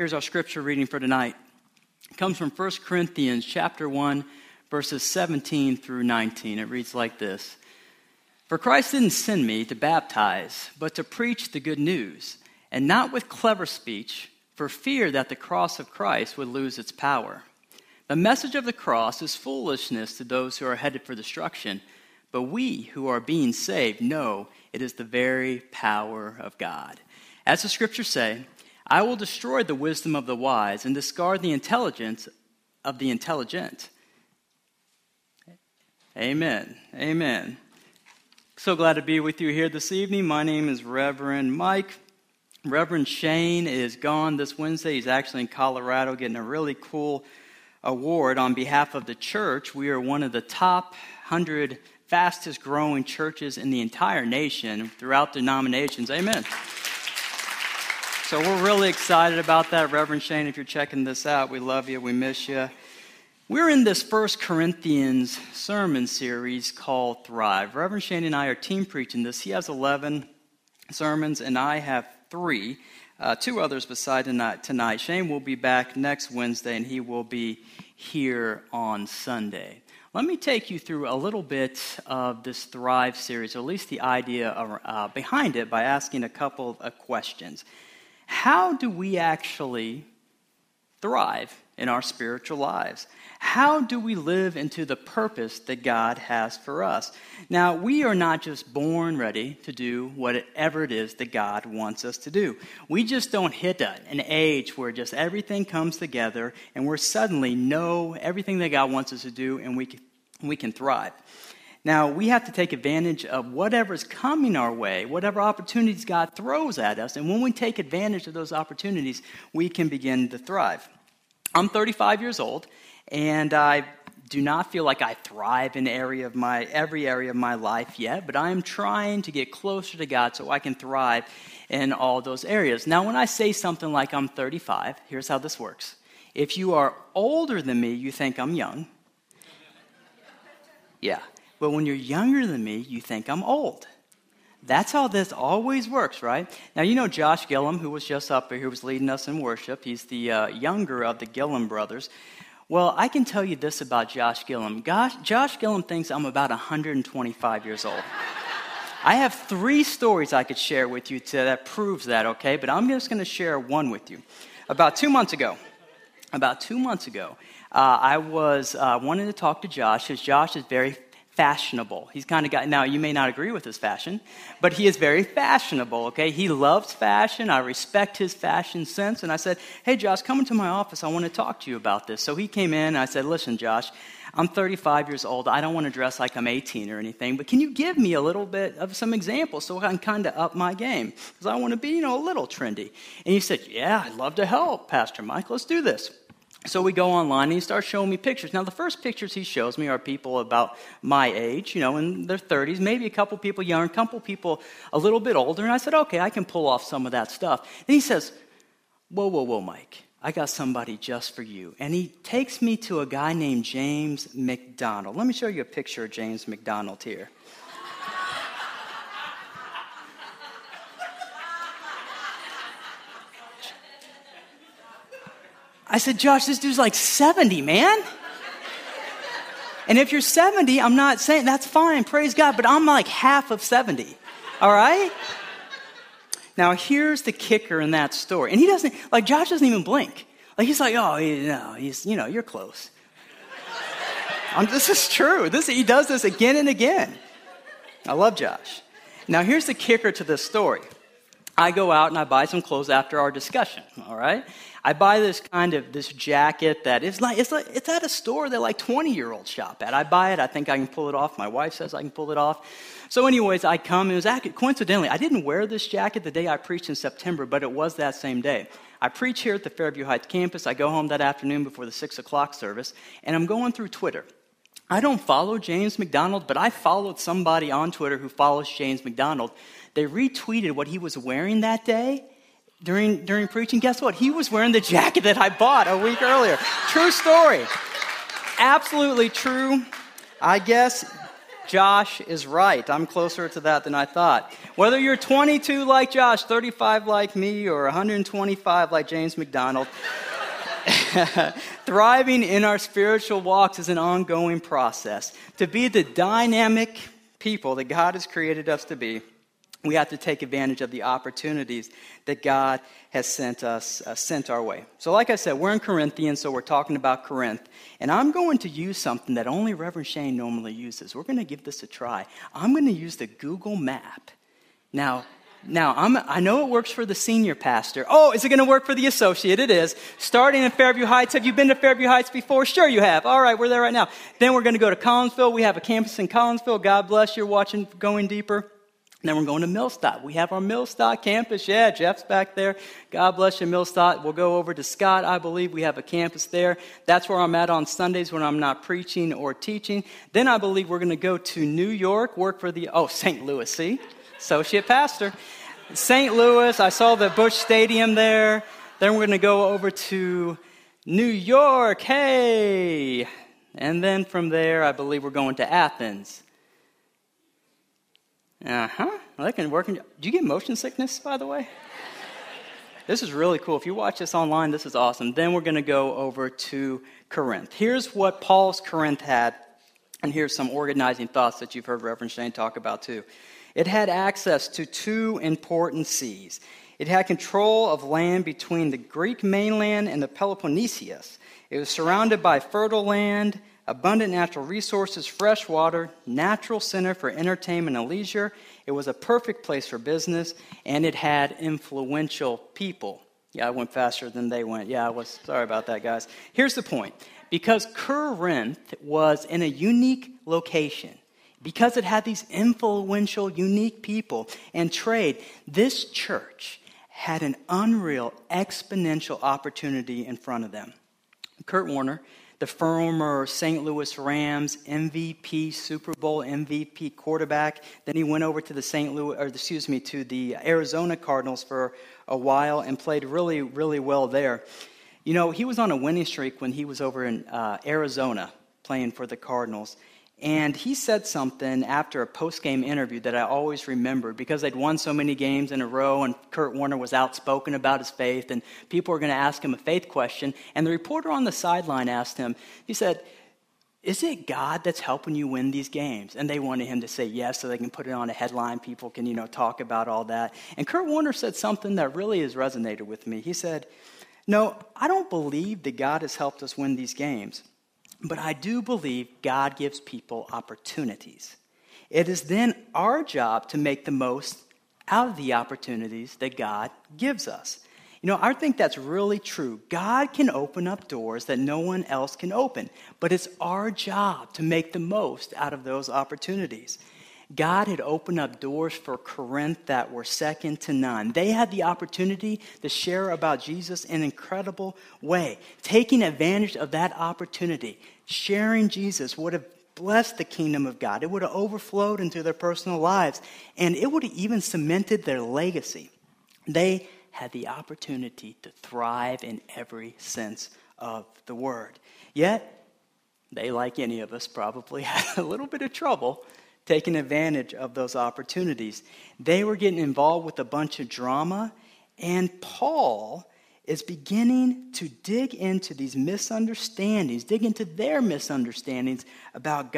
Here's our scripture reading for tonight. It comes from 1 Corinthians chapter 1, verses 17 through 19. It reads like this. For Christ didn't send me to baptize, but to preach the good news, and not with clever speech, for fear that the cross of Christ would lose its power. The message of the cross is foolishness to those who are headed for destruction, but we who are being saved know it is the very power of God. As the scriptures say, I will destroy the wisdom of the wise and discard the intelligence of the intelligent. Amen. Amen. So glad to be with you here this evening. My name is Reverend Mike. Reverend Shane is gone this Wednesday. He's actually in Colorado getting a really cool award on behalf of the church. We are one of the top 100 fastest growing churches in the entire nation throughout denominations. Amen. So we're really excited about that. Reverend Shane, if you're checking this out, we love you. We miss you. We're in this 1 Corinthians sermon series called Thrive. Reverend Shane and I are team preaching this. He has 11 sermons, and I have 3. 2 others beside tonight. Shane will be back next Wednesday, and he will be here on Sunday. Let me take you through a little bit of this Thrive series, or at least the idea behind it, by asking a couple of questions. How do we actually thrive in our spiritual lives? How do we live into the purpose that God has for us? Now, we are not just born ready to do whatever it is that God wants us to do. We just don't hit an age where just everything comes together and we're suddenly know everything that God wants us to do and we can thrive. Now, we have to take advantage of whatever's coming our way, whatever opportunities God throws at us, and when we take advantage of those opportunities, we can begin to thrive. I'm 35 years old, and I do not feel like I thrive in every area of my life yet, but I am trying to get closer to God so I can thrive in all those areas. Now, when I say something like I'm 35, here's how this works. If you are older than me, you think I'm young. Yeah. But when you're younger than me, you think I'm old. That's how this always works, right? Now, you know Josh Gillum, who was just up here, who was leading us in worship. He's the younger of the Gillum brothers. Well, I can tell you this about Josh Gillum. Josh Gillum thinks I'm about 125 years old. I have 3 stories I could share with you that proves that, okay? But I'm just going to share one with you. About 2 months ago, I was wanting to talk to Josh, because Josh is very fashionable. He's kind of got, now you may not agree with his fashion, but he is very fashionable, okay? He loves fashion. I respect his fashion sense. And I said, hey, Josh, come into my office. I want to talk to you about this. So he came in and I said, listen, Josh, I'm 35 years old. I don't want to dress like I'm 18 or anything, but can you give me a little bit of some examples so I can kind of up my game? Because I want to be, a little trendy. And he said, yeah, I'd love to help, Pastor Mike. Let's do this. So we go online and he starts showing me pictures. Now, the first pictures he shows me are people about my age, in their 30s, maybe a couple people younger, a couple people a little bit older. And I said, okay, I can pull off some of that stuff. And he says, whoa, Mike, I got somebody just for you. And he takes me to a guy named James McDonald. Let me show you a picture of James McDonald here. I said, Josh, this dude's like 70, man. And if you're 70, I'm not saying that's fine, praise God, but I'm like half of 70, all right? Now, here's the kicker in that story. And he doesn't, Josh doesn't even blink. He's like, oh, you're close. This is true. He does this again and again. I love Josh. Now, here's the kicker to this story. I go out and I buy some clothes after our discussion, all right? I buy this jacket that it's at a store that 20-year-olds shop at. I buy it. I think I can pull it off. My wife says I can pull it off. So anyways, I come. It was coincidentally, I didn't wear this jacket the day I preached in September, but it was that same day. I preach here at the Fairview Heights campus. I go home that afternoon before the 6 o'clock service, and I'm going through Twitter. I don't follow James McDonald, but I followed somebody on Twitter who follows James McDonald. They retweeted what he was wearing that day during preaching. Guess what? He was wearing the jacket that I bought a week earlier. True story. Absolutely true. I guess Josh is right. I'm closer to that than I thought. Whether you're 22 like Josh, 35 like me, or 125 like James McDonald, thriving in our spiritual walks is an ongoing process. To be the dynamic people that God has created us to be, we have to take advantage of the opportunities that God has sent our way. So like I said, we're in Corinthians, so we're talking about Corinth. And I'm going to use something that only Reverend Shane normally uses. We're going to give this a try. I'm going to use the Google map. Now, I know it works for the senior pastor. Oh, is it going to work for the associate? It is. Starting in Fairview Heights. Have you been to Fairview Heights before? Sure you have. All right, we're there right now. Then we're going to go to Collinsville. We have a campus in Collinsville. God bless you watching Going Deeper. Then we're going to Millstock. We have our Millstock campus. Yeah, Jeff's back there. God bless you, Millstock. We'll go over to Scott. I believe we have a campus there. That's where I'm at on Sundays when I'm not preaching or teaching. Then I believe we're going to go to New York, work for St. Louis, see? Associate pastor. St. Louis, I saw the Busch Stadium there. Then we're going to go over to New York. Hey! And then from there, I believe we're going to Athens. Well, that can work. Do you get motion sickness, by the way? This is really cool. If you watch this online, this is awesome. Then we're going to go over to Corinth. Here's what Paul's Corinth had, and here's some organizing thoughts that you've heard Reverend Shane talk about too. It had access to two important seas. It had control of land between the Greek mainland and the Peloponnesus. It was surrounded by fertile land, abundant natural resources, fresh water, natural center for entertainment and leisure. It was a perfect place for business, and it had influential people. Yeah, I went faster than they went. Sorry about that, guys. Here's the point. Because Corinth was in a unique location, because it had these influential, unique people and trade, this church had an unreal, exponential opportunity in front of them. Kurt Warner, the former St. Louis Rams MVP, Super Bowl MVP quarterback. Then he went over to to the Arizona Cardinals for a while and played really, really well there. You know, he was on a winning streak when he was over in Arizona playing for the Cardinals. And he said something after a post-game interview that I always remembered because they'd won so many games in a row and Kurt Warner was outspoken about his faith and people were going to ask him a faith question. And the reporter on the sideline asked him, he said, "Is it God that's helping you win these games?" And they wanted him to say yes so they can put it on a headline. People can, talk about all that. And Kurt Warner said something that really has resonated with me. He said, "No, I don't believe that God has helped us win these games. But I do believe God gives people opportunities. It is then our job to make the most out of the opportunities that God gives us." I think that's really true. God can open up doors that no one else can open, but it's our job to make the most out of those opportunities. God had opened up doors for Corinth that were second to none. They had the opportunity to share about Jesus in an incredible way. Taking advantage of that opportunity, sharing Jesus would have blessed the kingdom of God. It would have overflowed into their personal lives, and it would have even cemented their legacy. They had the opportunity to thrive in every sense of the word. Yet, they, like any of us, probably had a little bit of trouble taking advantage of those opportunities. They were getting involved with a bunch of drama, and Paul is beginning to dig into these misunderstandings, dig into their misunderstandings about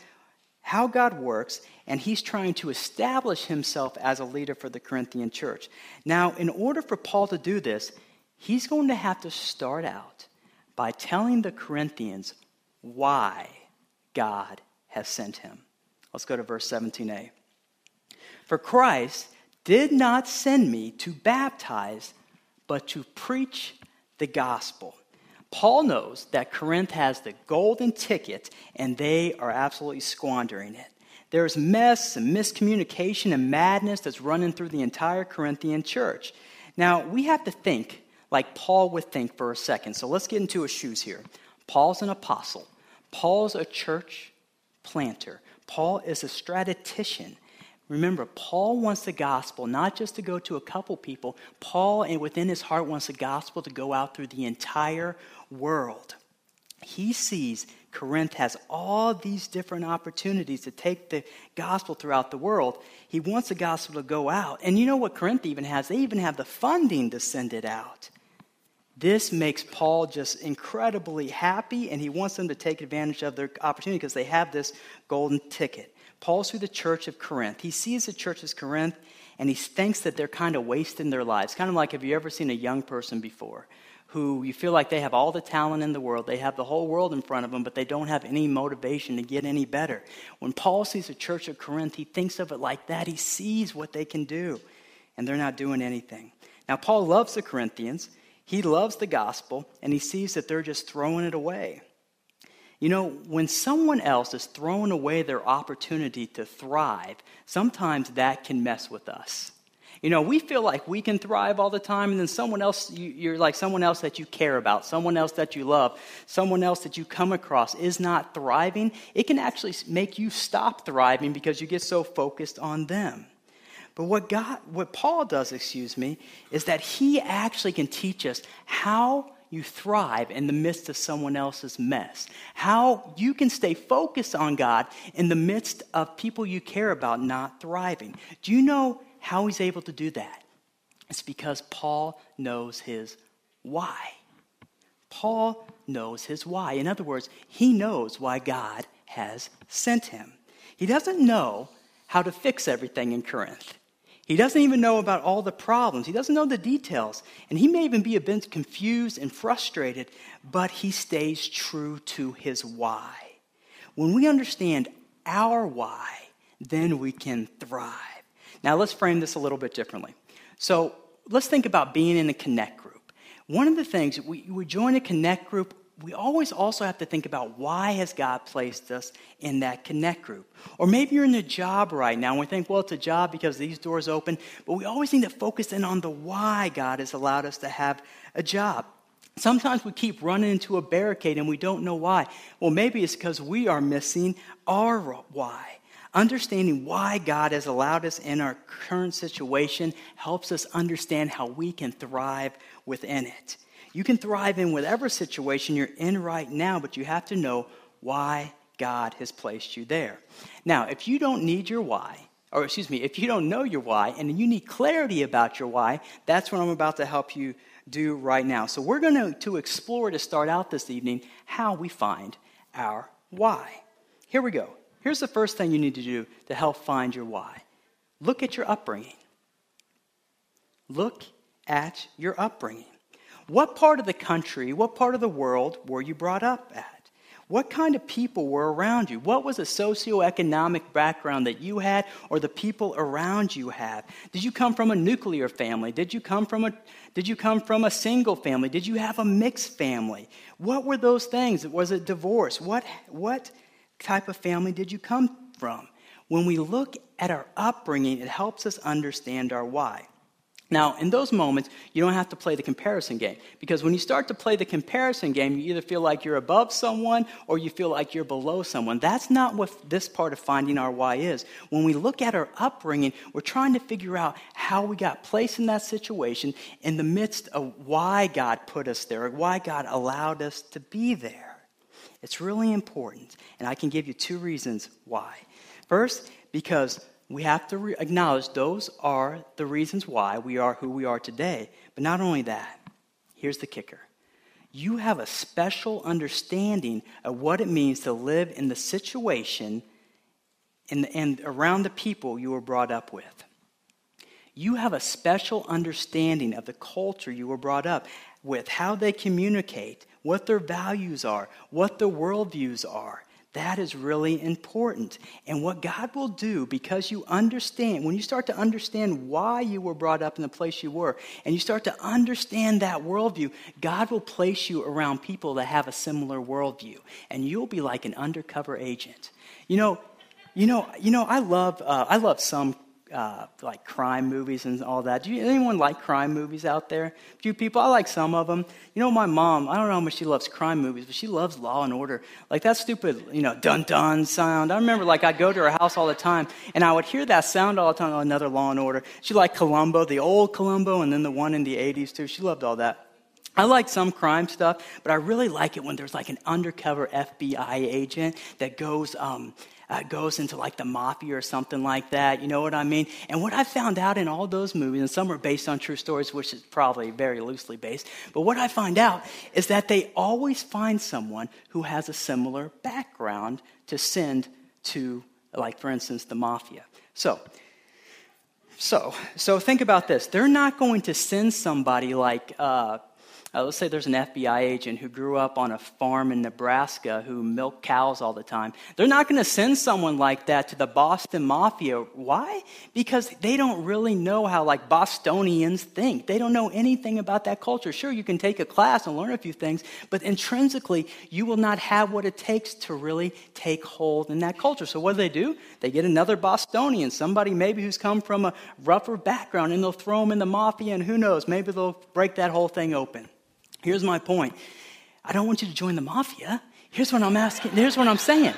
how God works, and he's trying to establish himself as a leader for the Corinthian church. Now, in order for Paul to do this, he's going to have to start out by telling the Corinthians why God has sent him. Let's go to verse 17a. "For Christ did not send me to baptize, but to preach the gospel." Paul knows that Corinth has the golden ticket, and they are absolutely squandering it. There's mess and miscommunication and madness that's running through the entire Corinthian church. Now, we have to think like Paul would think for a second. So let's get into his shoes here. Paul's an apostle. Paul's a church planter. Paul is a strategician. Remember, Paul wants the gospel not just to go to a couple people. Paul, within his heart, wants the gospel to go out through the entire world. he sees Corinth has all these different opportunities to take the gospel throughout the world. He wants the gospel to go out. And you know what Corinth even has? They even have the funding to send it out. This makes Paul just incredibly happy, and he wants them to take advantage of their opportunity because they have this golden ticket. Paul's through the church of Corinth. He sees the church of Corinth, and he thinks that they're kind of wasting their lives. Kind of like, have you ever seen a young person before who you feel like they have all the talent in the world, they have the whole world in front of them, but they don't have any motivation to get any better? When Paul sees the church of Corinth, he thinks of it like that. He sees what they can do, and they're not doing anything. Now, Paul loves the Corinthians. He loves the gospel, and he sees that they're just throwing it away. You know, when someone else is throwing away their opportunity to thrive, sometimes that can mess with us. You know, we feel like we can thrive all the time, and then someone else, you're like someone else that you care about, someone else that you love, someone else that you come across is not thriving. It can actually make you stop thriving because you get so focused on them. But what Paul does, is that he actually can teach us how you thrive in the midst of someone else's mess. How you can stay focused on God in the midst of people you care about not thriving. Do you know how he's able to do that? It's because Paul knows his why. Paul knows his why. In other words, he knows why God has sent him. He doesn't know how to fix everything in Corinth. He doesn't even know about all the problems. He doesn't know the details. And he may even be a bit confused and frustrated, but he stays true to his why. When we understand our why, then we can thrive. Now, let's frame this a little bit differently. So let's think about being in a connect group. One of the things, we join a connect group, we always also have to think about why has God placed us in that connect group. Or maybe you're in a job right now and we think, well, it's a job because these doors open. But we always need to focus in on the why God has allowed us to have a job. Sometimes we keep running into a barricade and we don't know why. Well, maybe it's because we are missing our why. Understanding why God has allowed us in our current situation helps us understand how we can thrive within it. You can thrive in whatever situation you're in right now, but you have to know why God has placed you there. Now, if you don't need your why, if you don't know your why, and you need clarity about your why, that's what I'm about to help you do right now. So we're going to explore, to start out this evening, how we find our why. Here we go. Here's the first thing you need to do to help find your why. Look at your upbringing. Look at your upbringing. What part of the country, what part of the world were you brought up at? What kind of people were around you? What was the socioeconomic background that you had or the people around you had? Did you come from a nuclear family? Did you come from a single family? Did you have a mixed family? What were those things? Was it divorce? What type of family did you come from? When we look at our upbringing, it helps us understand our why. Now, in those moments, you don't have to play the comparison game. Because when you start to play the comparison game, you either feel like you're above someone or you feel like you're below someone. That's not what this part of finding our why is. When we look at our upbringing, we're trying to figure out how we got placed in that situation in the midst of why God put us there, or why God allowed us to be there. It's really important, and I can give you 2 reasons why. First, because we have to acknowledge those are the reasons why we are who we are today. But not only that, here's the kicker. You have a special understanding of what it means to live in the situation and around the people you were brought up with. You have a special understanding of the culture you were brought up with, how they communicate, what their values are, what their worldviews are. That is really important. And what God will do, because you understand, when you start to understand why you were brought up in the place you were, and you start to understand that worldview, God will place you around people that have a similar worldview. And you'll be like an undercover agent. I love some like crime movies and all that. Anyone like crime movies out there? A few people. I like some of them. You know, my mom, I don't know how much she loves crime movies, but she loves Law and Order. Like that stupid, dun-dun sound. I remember I'd go to her house all the time, and I would hear that sound all the time. Oh, another Law and Order. She liked Columbo, the old Columbo, and then the one in the 80s too. She loved all that. I like some crime stuff, but I really like it when there's like an undercover FBI agent that goes into like the mafia or something like that. You know what I mean? And what I found out in all those movies, and some are based on true stories, which is probably very loosely based, but what I find out is that they always find someone who has a similar background to send to, like, for instance, the mafia. So think about this. They're not going to send somebody like, let's say there's an FBI agent who grew up on a farm in Nebraska who milked cows all the time. They're not going to send someone like that to the Boston Mafia. Why? Because they don't really know how, like, Bostonians think. They don't know anything about that culture. Sure, you can take a class and learn a few things, but intrinsically, you will not have what it takes to really take hold in that culture. So what do? They get another Bostonian, somebody maybe who's come from a rougher background, and they'll throw them in the Mafia, and who knows, maybe they'll break that whole thing open. Here's my point. I don't want you to join the mafia. Here's what I'm asking. Here's what I'm saying.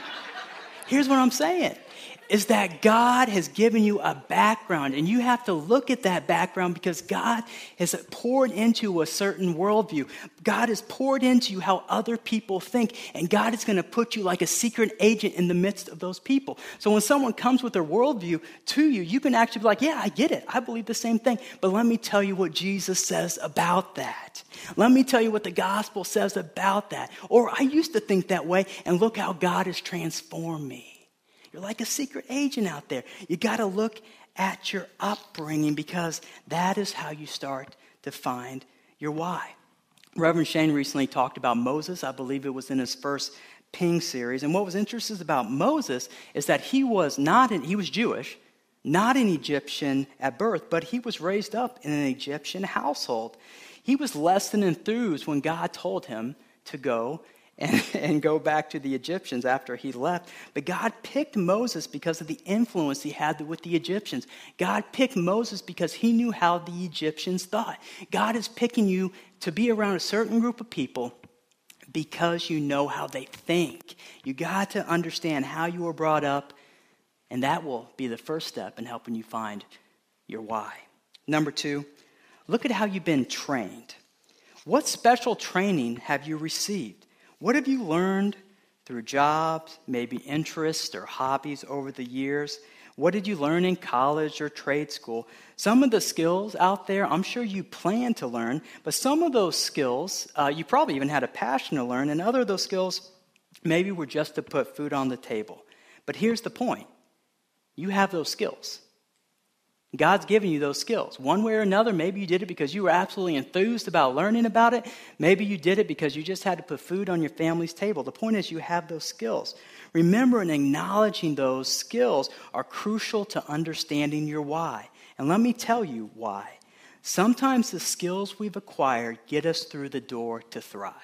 Is that God has given you a background, and you have to look at that background because God has poured into a certain worldview. God has poured into you how other people think, and God is going to put you like a secret agent in the midst of those people. So when someone comes with their worldview to you, you can actually be like, yeah, I get it. I believe the same thing. But let me tell you what Jesus says about that. Let me tell you what the gospel says about that. Or I used to think that way, and look how God has transformed me. You're like a secret agent out there. You got to look at your upbringing because that is how you start to find your why. Reverend Shane recently talked about Moses. I believe it was in his first Ping series. And what was interesting about Moses is that he was Jewish, not an Egyptian at birth, but he was raised up in an Egyptian household. He was less than enthused when God told him to go and go back to the Egyptians after he left. But God picked Moses because of the influence he had with the Egyptians. God picked Moses because he knew how the Egyptians thought. God is picking you to be around a certain group of people because you know how they think. You got to understand how you were brought up, and that will be the first step in helping you find your why. Number 2, look at how you've been trained. What special training have you received? What have you learned through jobs, maybe interests or hobbies over the years? What did you learn in college or trade school? Some of the skills out there, I'm sure you plan to learn, but some of those skills, you probably even had a passion to learn, and other of those skills maybe were just to put food on the table. But here's the point. You have those skills. God's given you those skills. One way or another, maybe you did it because you were absolutely enthused about learning about it. Maybe you did it because you just had to put food on your family's table. The point is you have those skills. Remember, and acknowledging those skills are crucial to understanding your why. And let me tell you why. Sometimes the skills we've acquired get us through the door to thrive.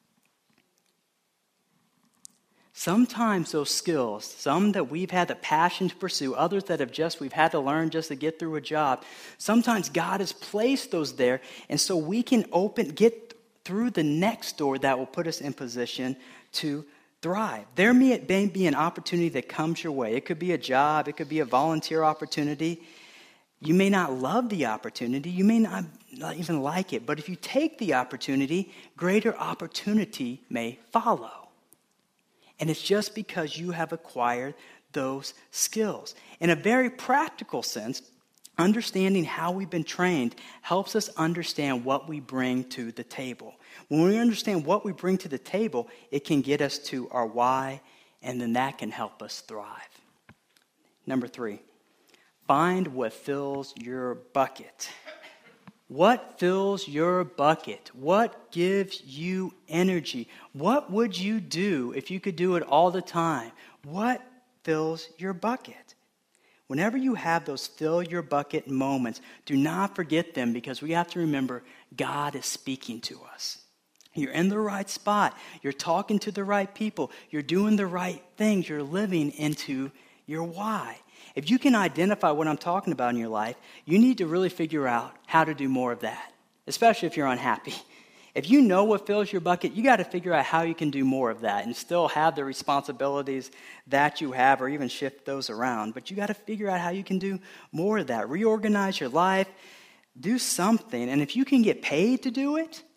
Sometimes those skills, some that we've had the passion to pursue, others that we've had to learn just to get through a job, sometimes God has placed those there, and so we can get through the next door that will put us in position to thrive. There may be an opportunity that comes your way. It could be a job, it could be a volunteer opportunity. You may not love the opportunity, you may not even like it, but if you take the opportunity, greater opportunity may follow. And it's just because you have acquired those skills. In a very practical sense, understanding how we've been trained helps us understand what we bring to the table. When we understand what we bring to the table, it can get us to our why, and then that can help us thrive. Number 3, find what fills your bucket. What fills your bucket? What gives you energy? What would you do if you could do it all the time? What fills your bucket? Whenever you have those fill your bucket moments, do not forget them because we have to remember God is speaking to us. You're in the right spot. You're talking to the right people. You're doing the right things. You're living into your why. If you can identify what I'm talking about in your life, you need to really figure out how to do more of that, especially if you're unhappy. If you know what fills your bucket, you got to figure out how you can do more of that and still have the responsibilities that you have or even shift those around. But you got to figure out how you can do more of that. Reorganize your life. Do something. And if you can get paid to do it,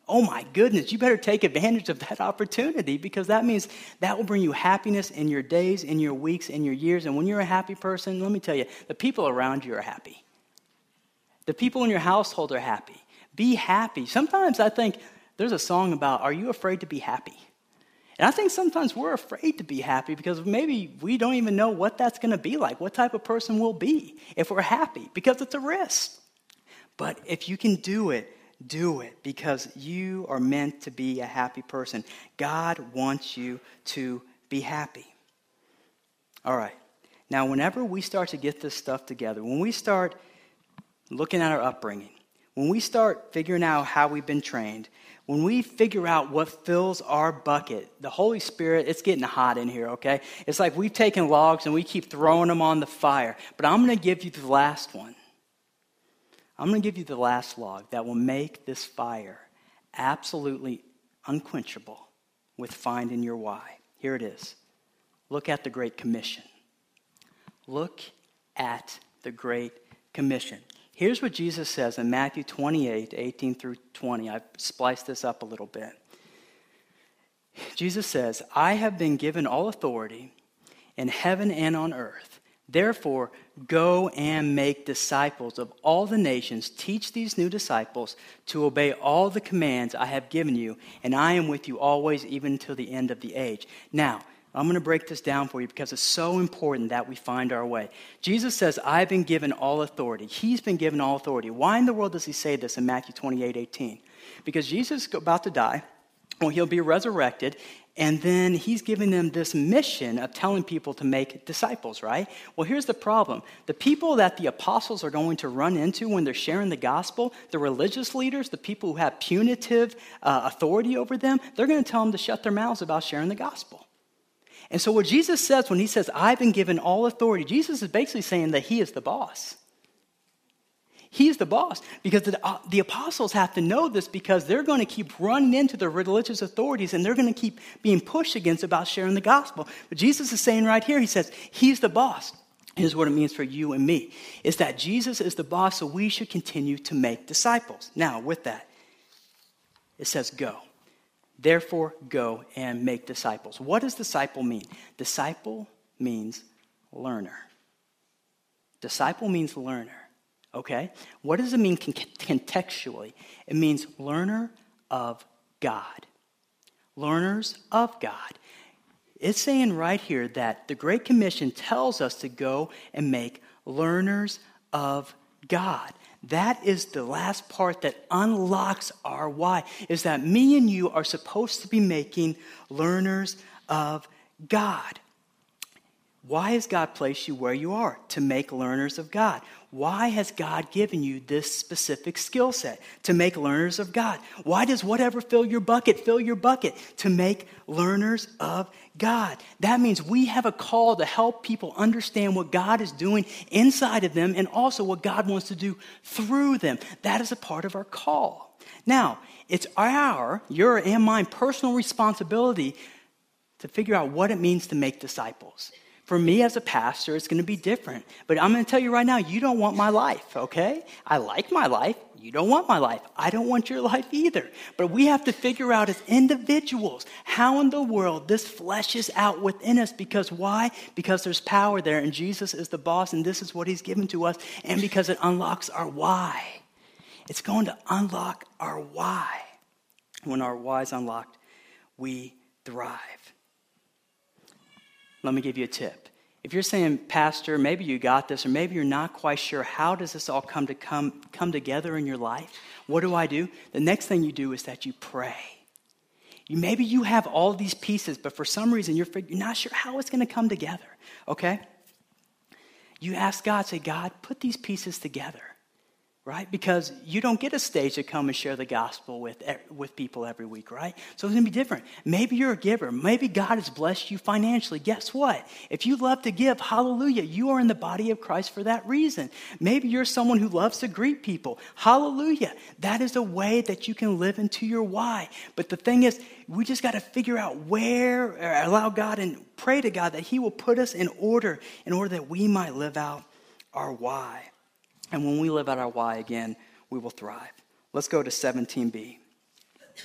oh my goodness, you better take advantage of that opportunity, because that means that will bring you happiness in your days, in your weeks, in your years. And when you're a happy person, let me tell you, the people around you are happy. The people in your household are happy. Be happy. Sometimes I think there's a song about, are you afraid to be happy? And I think sometimes we're afraid to be happy because maybe we don't even know what that's going to be like, what type of person we'll be if we're happy, because it's a risk. But if you can do it because you are meant to be a happy person. God wants you to be happy. All right. Now, whenever we start to get this stuff together, when we start looking at our upbringing, when we start figuring out how we've been trained, when we figure out what fills our bucket, the Holy Spirit, it's getting hot in here, okay? It's like we've taken logs and we keep throwing them on the fire. But I'm going to give you the last one. I'm going to give you the last log that will make this fire absolutely unquenchable with finding your why. Here it is. Look at the Great Commission. Look at the Great Commission. Here's what Jesus says in Matthew 28, 18 through 20. I've spliced this up a little bit. Jesus says, I have been given all authority in heaven and on earth. Therefore, go and make disciples of all the nations. Teach these new disciples to obey all the commands I have given you, and I am with you always, even until the end of the age. Now, I'm going to break this down for you because it's so important that we find our way. Jesus says, I've been given all authority. He's been given all authority. Why in the world does he say this in Matthew 28, 18? Because Jesus is about to die. Well, he'll be resurrected. And then he's giving them this mission of telling people to make disciples, right? Well, here's the problem. The people that the apostles are going to run into when they're sharing the gospel, the religious leaders, the people who have punitive authority over them, they're going to tell them to shut their mouths about sharing the gospel. And so what Jesus says when he says, I've been given all authority, Jesus is basically saying that he is the boss. He's the boss, because the apostles have to know this, because they're going to keep running into the religious authorities and they're going to keep being pushed against about sharing the gospel. But Jesus is saying right here, he says, he's the boss. Here's what it means for you and me, is that Jesus is the boss, so we should continue to make disciples. Now, with that, it says go. Therefore, go and make disciples. What does disciple mean? Disciple means learner. Disciple means learner. Okay? What does it mean contextually? It means learner of God. Learners of God. It's saying right here that the Great Commission tells us to go and make learners of God. That is the last part that unlocks our why, is that me and you are supposed to be making learners of God. Why has God placed you where you are? To make learners of God. Why has God given you this specific skill set? To make learners of God. Why does whatever fill your bucket? To make learners of God. That means we have a call to help people understand what God is doing inside of them, and also what God wants to do through them. That is a part of our call. Now, it's your and mine personal responsibility to figure out what it means to make disciples. For me as a pastor, it's going to be different. But I'm going to tell you right now, you don't want my life, okay? I like my life. You don't want my life. I don't want your life either. But we have to figure out as individuals how in the world this fleshes out within us. Because why? Because there's power there, and Jesus is the boss, and this is what he's given to us. And because it unlocks our why. It's going to unlock our why. When our why is unlocked, we thrive. Let me give you a tip. If you're saying, Pastor, maybe you got this, or maybe you're not quite sure, how does this all come together in your life? What do I do? The next thing you do is that you pray. Maybe you have all these pieces, but for some reason you're not sure how it's going to come together, okay? You ask God, say, God, put these pieces together. Right? Because you don't get a stage to come and share the gospel with people every week, right? So it's going to be different. Maybe you're a giver. Maybe God has blessed you financially. Guess what? If you love to give, hallelujah, you are in the body of Christ for that reason. Maybe you're someone who loves to greet people. Hallelujah. That is a way that you can live into your why. But the thing is, we just got to figure out allow God and pray to God that he will put us in order that we might live out our why. And when we live out our why again, we will thrive. Let's go to 17b.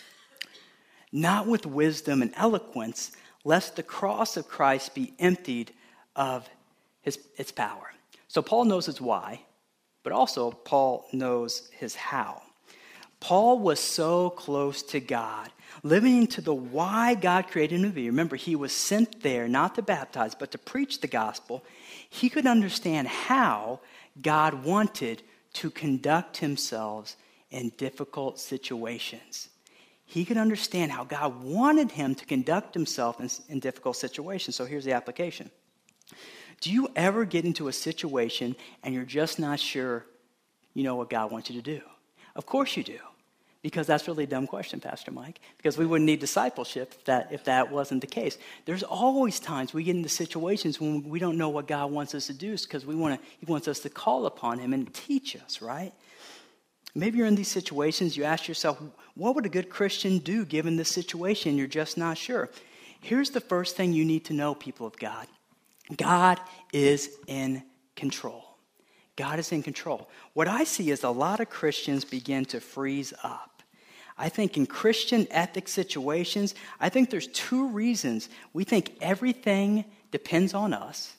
not with wisdom and eloquence, lest the cross of Christ be emptied of its power. So Paul knows his why, but also Paul knows his how. Paul was so close to God, living into the why God created him to be. Remember, he was sent there not to baptize, but to preach the gospel. He could understand how God wanted to conduct himself in difficult situations. He could understand how God wanted him to conduct himself in difficult situations. So here's the application. Do you ever get into a situation and you're just not sure you know what God wants you to do? Of course you do. Because that's really a dumb question, Pastor Mike. Because we wouldn't need discipleship if that wasn't the case. There's always times we get into situations when we don't know what God wants us to do because He wants us to call upon Him and teach us, right? Maybe you're in these situations, you ask yourself, what would a good Christian do given this situation? You're just not sure. Here's the first thing you need to know, people of God. God is in control. God is in control. What I see is a lot of Christians begin to freeze up. I think in Christian ethic situations, I think there's two reasons. We think everything depends on us,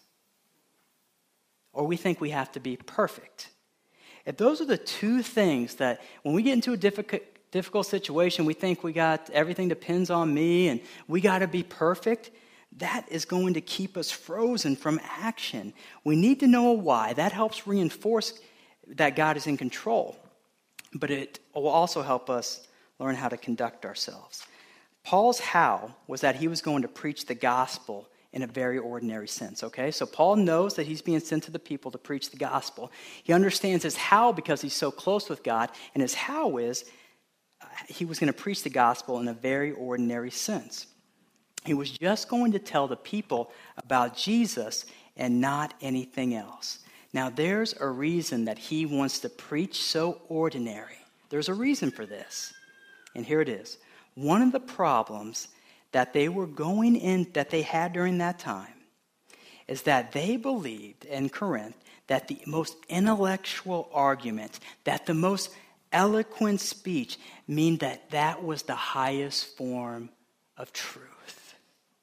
or we think we have to be perfect. If those are the two things that when we get into a difficult situation, we think everything depends on me and we got to be perfect, that is going to keep us frozen from action. We need to know why. That helps reinforce that God is in control. But it will also help us learn how to conduct ourselves. Paul's how was that he was going to preach the gospel in a very ordinary sense, okay? So Paul knows that he's being sent to the people to preach the gospel. He understands his how because he's so close with God, and his how is he was going to preach the gospel in a very ordinary sense. He was just going to tell the people about Jesus and not anything else. Now, there's a reason that he wants to preach so ordinary. There's a reason for this. And here it is. One of the problems that they had during that time is that they believed in Corinth that the most intellectual argument, that the most eloquent speech, mean that was the highest form of truth.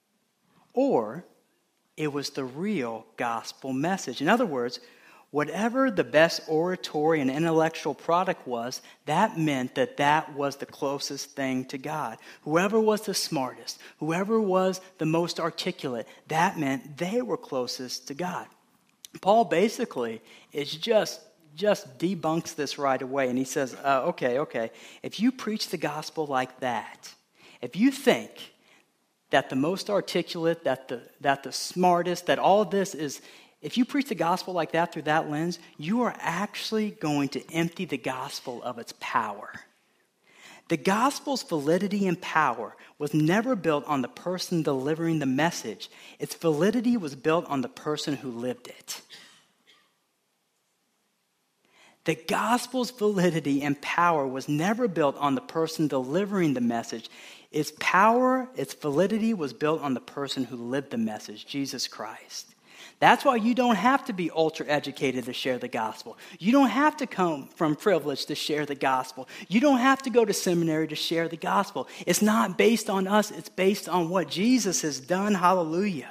Or it was the real gospel message. In other words, whatever the best oratory and intellectual product was, that meant that was the closest thing to God. Whoever was the smartest, whoever was the most articulate, that meant they were closest to God. Paul basically is just debunks this right away, and he says, okay, if you preach the gospel like that, if you think that the most articulate, that the smartest, that all of this is, if you preach the gospel like that through that lens, you are actually going to empty the gospel of its power. The gospel's validity and power was never built on the person delivering the message. Its validity was built on the person who lived it. The gospel's validity and power was never built on the person delivering the message. Its power, its validity was built on the person who lived the message, Jesus Christ. That's why you don't have to be ultra-educated to share the gospel. You don't have to come from privilege to share the gospel. You don't have to go to seminary to share the gospel. It's not based on us. It's based on what Jesus has done. Hallelujah.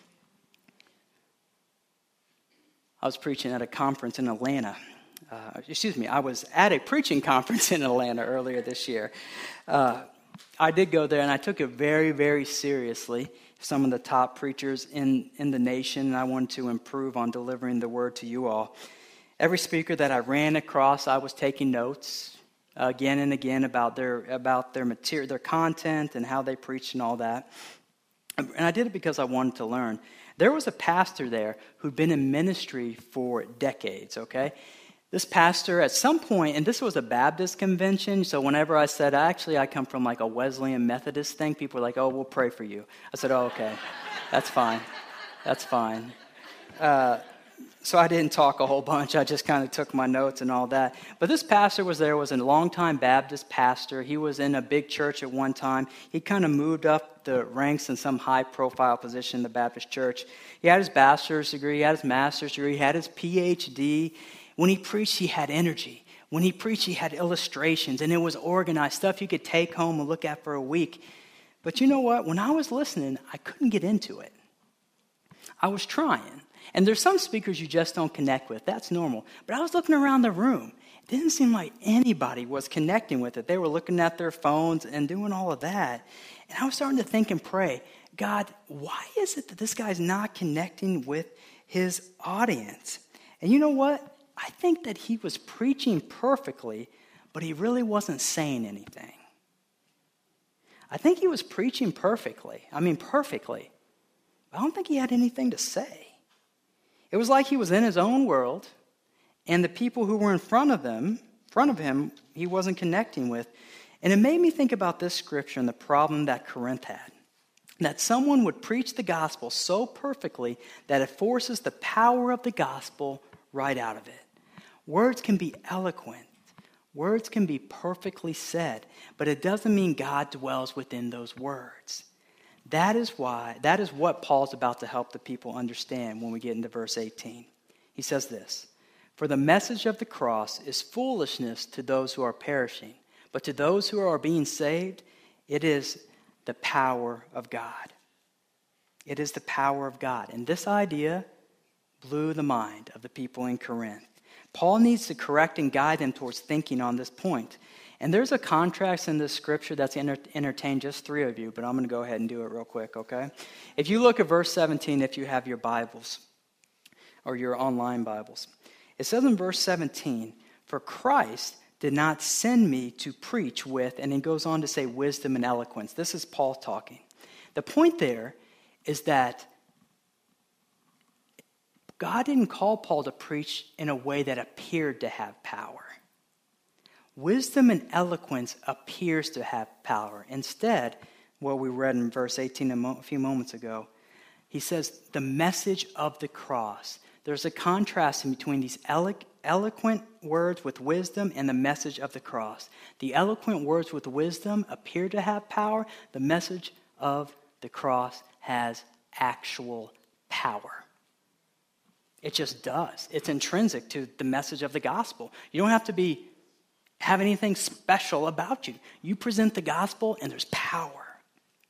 I was preaching at a conference in Atlanta. I was at a preaching conference in Atlanta earlier this year. I did go there, and I took it very, very seriously. Some of the top preachers in the nation, and I wanted to improve on delivering the word to you all. Every speaker that I ran across, I was taking notes again and again about their material, their content, and how they preached and all that. And I did it because I wanted to learn. There was a pastor there who'd been in ministry for decades, okay? This pastor, at some point, and this was a Baptist convention, so whenever I said, I come from like a Wesleyan Methodist thing, people were like, oh, we'll pray for you. I said, oh, okay, that's fine. So I didn't talk a whole bunch. I just kind of took my notes and all that. But this pastor was a longtime Baptist pastor. He was in a big church at one time. He kind of moved up the ranks in some high-profile position in the Baptist church. He had his bachelor's degree, he had his master's degree, he had his PhD. When he preached, he had energy. When he preached, he had illustrations, and it was organized, stuff you could take home and look at for a week. But you know what? When I was listening, I couldn't get into it. I was trying. And there's some speakers you just don't connect with. That's normal. But I was looking around the room. It didn't seem like anybody was connecting with it. They were looking at their phones and doing all of that. And I was starting to think and pray, God, why is it that this guy's not connecting with his audience? And you know what? I think that he was preaching perfectly, but he really wasn't saying anything. I think he was preaching perfectly. Perfectly. I don't think he had anything to say. It was like he was in his own world, and the people who were in front of him, he wasn't connecting with. And it made me think about this scripture and the problem that Corinth had. That someone would preach the gospel so perfectly that it forces the power of the gospel right out of it. Words can be eloquent. Words can be perfectly said, but it doesn't mean God dwells within those words. That is what Paul's about to help the people understand when we get into verse 18. He says this, "For the message of the cross is foolishness to those who are perishing, but to those who are being saved, it is the power of God." It is the power of God. And this idea blew the mind of the people in Corinth. Paul needs to correct and guide them towards thinking on this point. And there's a contrast in this scripture that's entertained just three of you, but I'm going to go ahead and do it real quick, okay? If you look at verse 17, if you have your Bibles or your online Bibles, it says in verse 17, "For Christ did not send me to preach with," and it goes on to say wisdom and eloquence. This is Paul talking. The point there is that God didn't call Paul to preach in a way that appeared to have power. Wisdom and eloquence appears to have power. Instead, what we read in verse 18 a few moments ago, he says the message of the cross. There's a contrast in between these eloquent words with wisdom and the message of the cross. The eloquent words with wisdom appear to have power. The message of the cross has actual power. It just does. It's intrinsic to the message of the gospel. You don't have to have anything special about you. You present the gospel and there's power.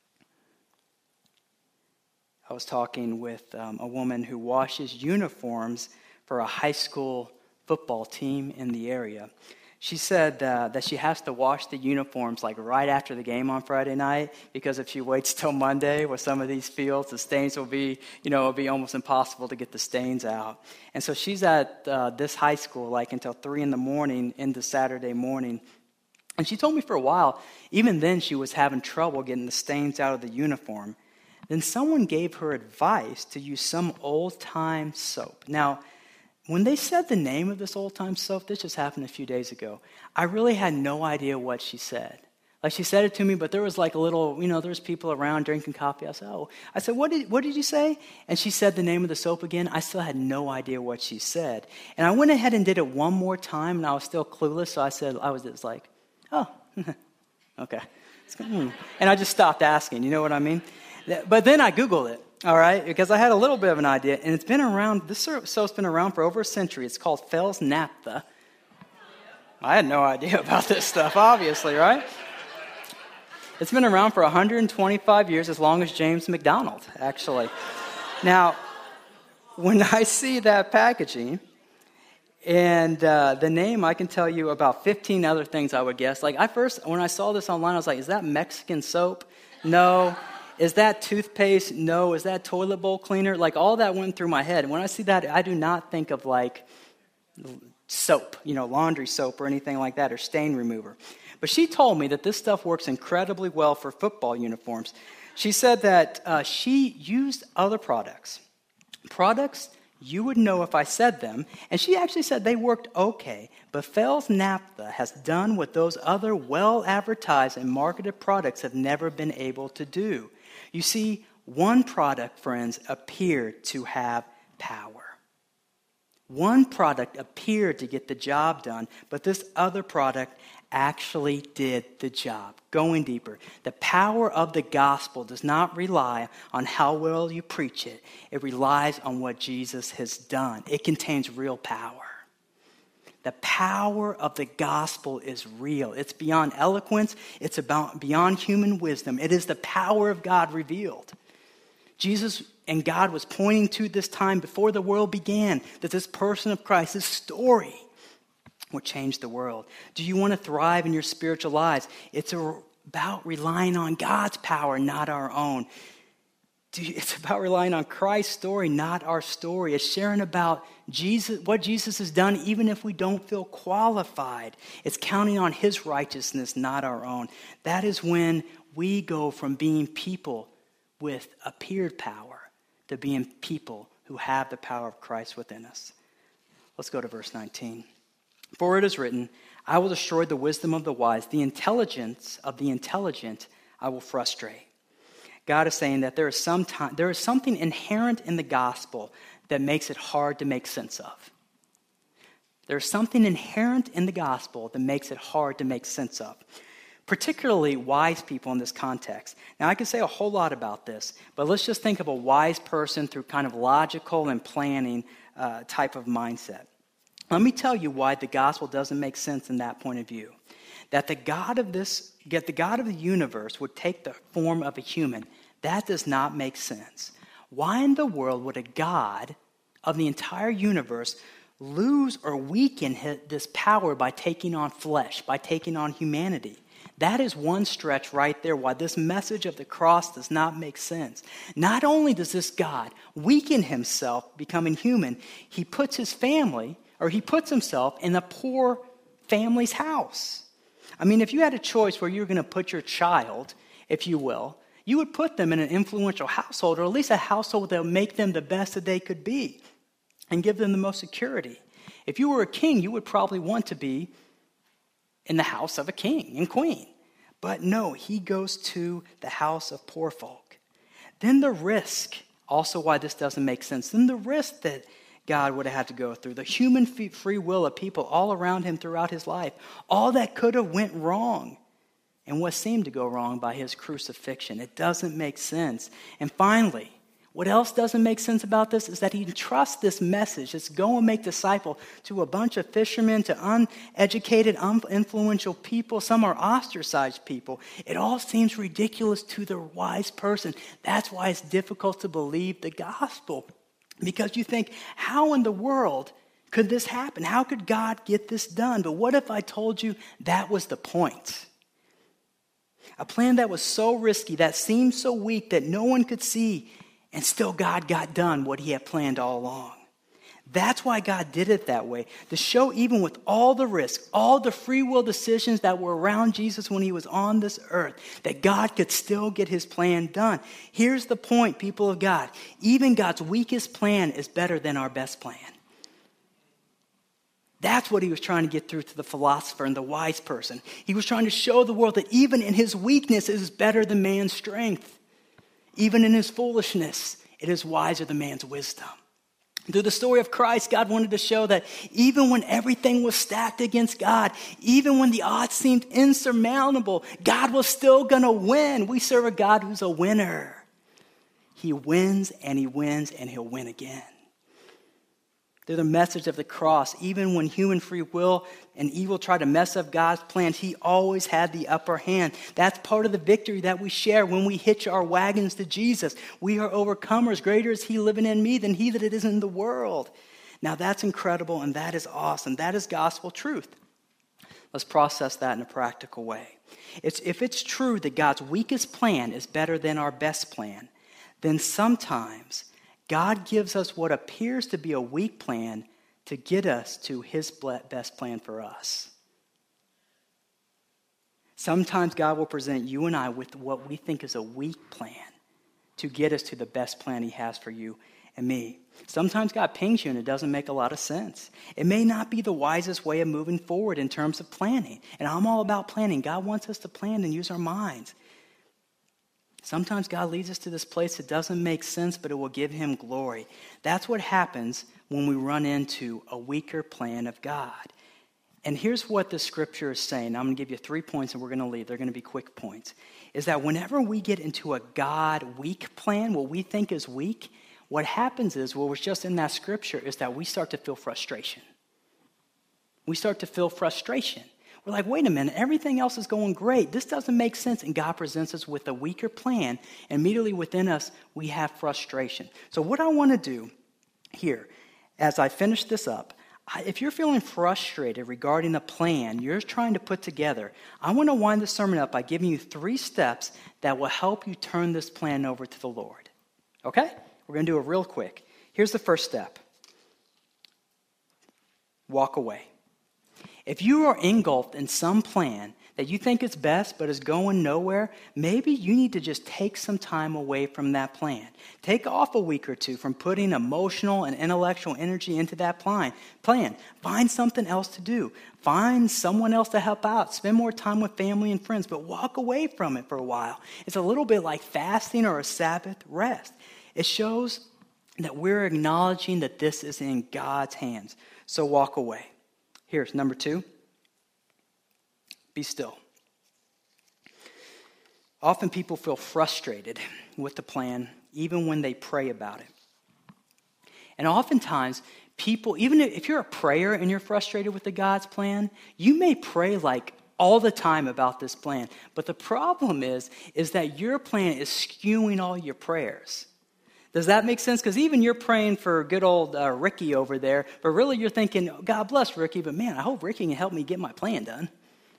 I was talking with a woman who washes uniforms for a high school football team in the area. She said that she has to wash the uniforms like right after the game on Friday night, because if she waits till Monday with some of these fields, the stains will be, it'll be almost impossible to get the stains out. And so she's at this high school like until 3 a.m. into Saturday morning. And she told me for a while, even then she was having trouble getting the stains out of the uniform. Then someone gave her advice to use some old-time soap. Now, when they said the name of this old-time soap, this just happened a few days ago, I really had no idea what she said. Like, she said it to me, but there was like a little, there's people around drinking coffee. I said, what did you say? And she said the name of the soap again. I still had no idea what she said. And I went ahead and did it one more time, and I was still clueless, so I was just like, oh, okay. And I just stopped asking, you know what I mean? But then I Googled it. All right, because I had a little bit of an idea, and it's been around, this soap's been around for over a century. It's called Fels Naphtha. I had no idea about this stuff, obviously, right? It's been around for 125 years, as long as James McDonald, actually. Now, when I see that packaging and the name, I can tell you about 15 other things I would guess. Like, when I saw this online, I was like, is that Mexican soap? No. Is that toothpaste? No. Is that toilet bowl cleaner? Like, all that went through my head. And when I see that, I do not think of like soap, laundry soap or anything like that, or stain remover. But she told me that this stuff works incredibly well for football uniforms. She said that she used other products you would know if I said them, and she actually said they worked okay, but Fels Naphtha has done what those other well-advertised and marketed products have never been able to do. You see, one product, friends, appeared to have power. One product appeared to get the job done, but this other product actually did the job. Going deeper, the power of the gospel does not rely on how well you preach it. It relies on what Jesus has done. It contains real power. The power of the gospel is real. It's beyond eloquence. It's beyond human wisdom. It is the power of God revealed. Jesus and God was pointing to this time before the world began, that this person of Christ, this story, would change the world. Do you want to thrive in your spiritual lives? It's about relying on God's power, not our own. It's about relying on Christ's story, not our story. It's sharing about Jesus, what Jesus has done, even if we don't feel qualified. It's counting on his righteousness, not our own. That is when we go from being people with appeared power to being people who have the power of Christ within us. Let's go to verse 19. For it is written, I will destroy the wisdom of the wise. The intelligence of the intelligent I will frustrate. God is saying that there is something inherent in the gospel that makes it hard to make sense of. There's something inherent in the gospel that makes it hard to make sense of. Particularly wise people in this context. Now, I could say a whole lot about this, but let's just think of a wise person through kind of logical and planning type of mindset. Let me tell you why the gospel doesn't make sense in that point of view. That the God of the universe would take the form of a human, that does not make sense. Why in the world would a God of the entire universe lose or weaken this power by taking on flesh, by taking on humanity? That is one stretch right there why this message of the cross does not make sense. Not only does this God weaken himself becoming human, he puts himself in a poor family's house. I mean, if you had a choice where you were going to put your child, if you will, you would put them in an influential household, or at least a household that would make them the best that they could be and give them the most security. If you were a king, you would probably want to be in the house of a king and queen. But no, he goes to the house of poor folk. Then the risk, also why this doesn't make sense, then the risk that God would have had to go through, the human free will of people all around him throughout his life, all that could have went wrong and what seemed to go wrong by his crucifixion. It doesn't make sense. And finally, what else doesn't make sense about this is that he entrusts this message, this go and make disciples, to a bunch of fishermen, to uneducated, uninfluential people. Some are ostracized people. It all seems ridiculous to the wise person. That's why it's difficult to believe the gospel. Because you think, how in the world could this happen? How could God get this done? But what if I told you that was the point? A plan that was so risky, that seemed so weak that no one could see, and still God got done what he had planned all along. That's why God did it that way, to show even with all the risk, all the free will decisions that were around Jesus when he was on this earth, that God could still get his plan done. Here's the point, people of God. Even God's weakest plan is better than our best plan. That's what he was trying to get through to the philosopher and the wise person. He was trying to show the world that even in his weakness, it is better than man's strength. Even in his foolishness, it is wiser than man's wisdom. Through the story of Christ, God wanted to show that even when everything was stacked against God, even when the odds seemed insurmountable, God was still going to win. We serve a God who's a winner. He wins, and he'll win again. Through the message of the cross, even when human free will and evil try to mess up God's plans, he always had the upper hand. That's part of the victory that we share when we hitch our wagons to Jesus. We are overcomers. Greater is he living in me than he that is in the world. Now that's incredible, and that is awesome. That is gospel truth. Let's process that in a practical way. If it's true that God's weakest plan is better than our best plan, then sometimes God gives us what appears to be a weak plan to get us to his best plan for us. Sometimes God will present you and I with what we think is a weak plan to get us to the best plan he has for you and me. Sometimes God pings you and it doesn't make a lot of sense. It may not be the wisest way of moving forward in terms of planning. And I'm all about planning. God wants us to plan and use our minds. Sometimes God leads us to this place that doesn't make sense, but it will give him glory. That's what happens when we run into a weaker plan of God. And here's what the scripture is saying. I'm going to give you 3 points and we're going to leave. They're going to be quick points. Is that whenever we get into a God-weak plan, what we think is weak, what happens is, what was just in that scripture, is that we start to feel frustration. We start to feel frustration. We're like, wait a minute, everything else is going great. This doesn't make sense. And God presents us with a weaker plan. And immediately within us, we have frustration. So what I want to do here, as I finish this up, if you're feeling frustrated regarding a plan you're trying to put together, I want to wind the sermon up by giving you 3 steps that will help you turn this plan over to the Lord. Okay? We're going to do it real quick. Here's the first step. Walk away. If you are engulfed in some plan that you think is best but is going nowhere, maybe you need to just take some time away from that plan. Take off a week or 2 from putting emotional and intellectual energy into that plan. Find something else to do. Find someone else to help out. Spend more time with family and friends, but walk away from it for a while. It's a little bit like fasting or a Sabbath rest. It shows that we're acknowledging that this is in God's hands. So walk away. Here's number 2. Be still. Often people feel frustrated with the plan, even when they pray about it. And oftentimes, people, even if you're a prayer and you're frustrated with the God's plan, you may pray like all the time about this plan. But the problem is that your plan is skewing all your prayers. Does that make sense? Because even you're praying for good old Ricky over there, but really you're thinking, God bless Ricky, but man, I hope Ricky can help me get my plan done.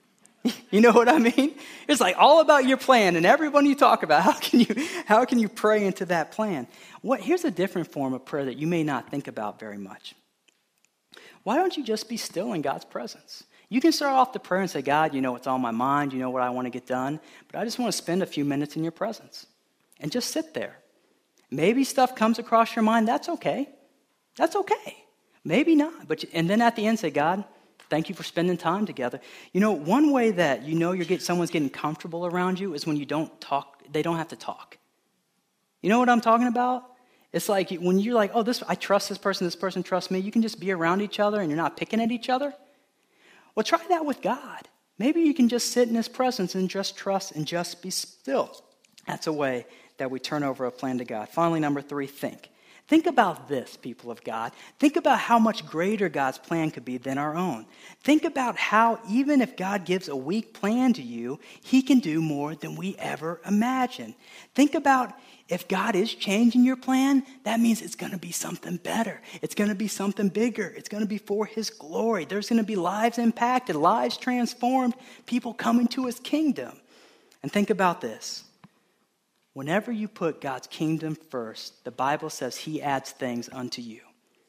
You know what I mean? It's like all about your plan, and everyone you talk about, how can you pray into that plan? Here's a different form of prayer that you may not think about very much. Why don't you just be still in God's presence? You can start off the prayer and say, God, you know what's on my mind, you know what I want to get done, but I just want to spend a few minutes in your presence and just sit there. Maybe stuff comes across your mind. That's okay. That's okay. Maybe not. And then at the end say, God, thank you for spending time together. You know, one way that you know someone's getting comfortable around you is when you don't talk. They don't have to talk. You know what I'm talking about? It's like when you're like, oh, I trust this person trusts me. You can just be around each other and you're not picking at each other. Well, try that with God. Maybe you can just sit in his presence and just trust and just be still. That's a way that we turn over a plan to God. Finally, number 3, think. Think about this, people of God. Think about how much greater God's plan could be than our own. Think about how even if God gives a weak plan to you, he can do more than we ever imagine. Think about if God is changing your plan, that means it's going to be something better. It's going to be something bigger. It's going to be for his glory. There's going to be lives impacted, lives transformed, people coming to his kingdom. And think about this. Whenever you put God's kingdom first, the Bible says he adds things unto you.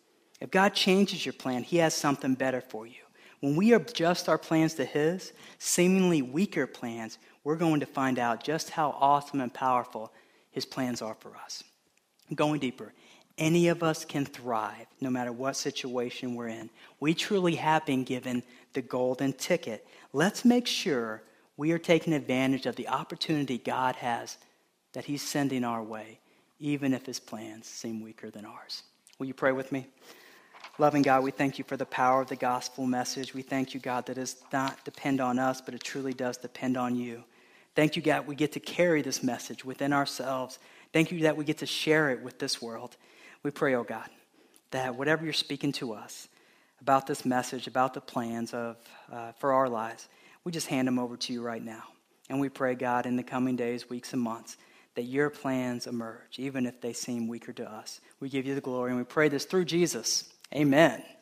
If God changes your plan, he has something better for you. When we adjust our plans to his, seemingly weaker plans, we're going to find out just how awesome and powerful his plans are for us. Going deeper, any of us can thrive no matter what situation we're in. We truly have been given the golden ticket. Let's make sure we are taking advantage of the opportunity God has that he's sending our way, even if his plans seem weaker than ours. Will you pray with me? Loving God, we thank you for the power of the gospel message. We thank you, God, that it does not depend on us, but it truly does depend on you. Thank you, God, we get to carry this message within ourselves. Thank you that we get to share it with this world. We pray, oh God, that whatever you're speaking to us about this message, about the plans for our lives, we just hand them over to you right now. And we pray, God, in the coming days, weeks, and months, that your plans emerge, even if they seem weaker to us. We give you the glory, and we pray this through Jesus. Amen.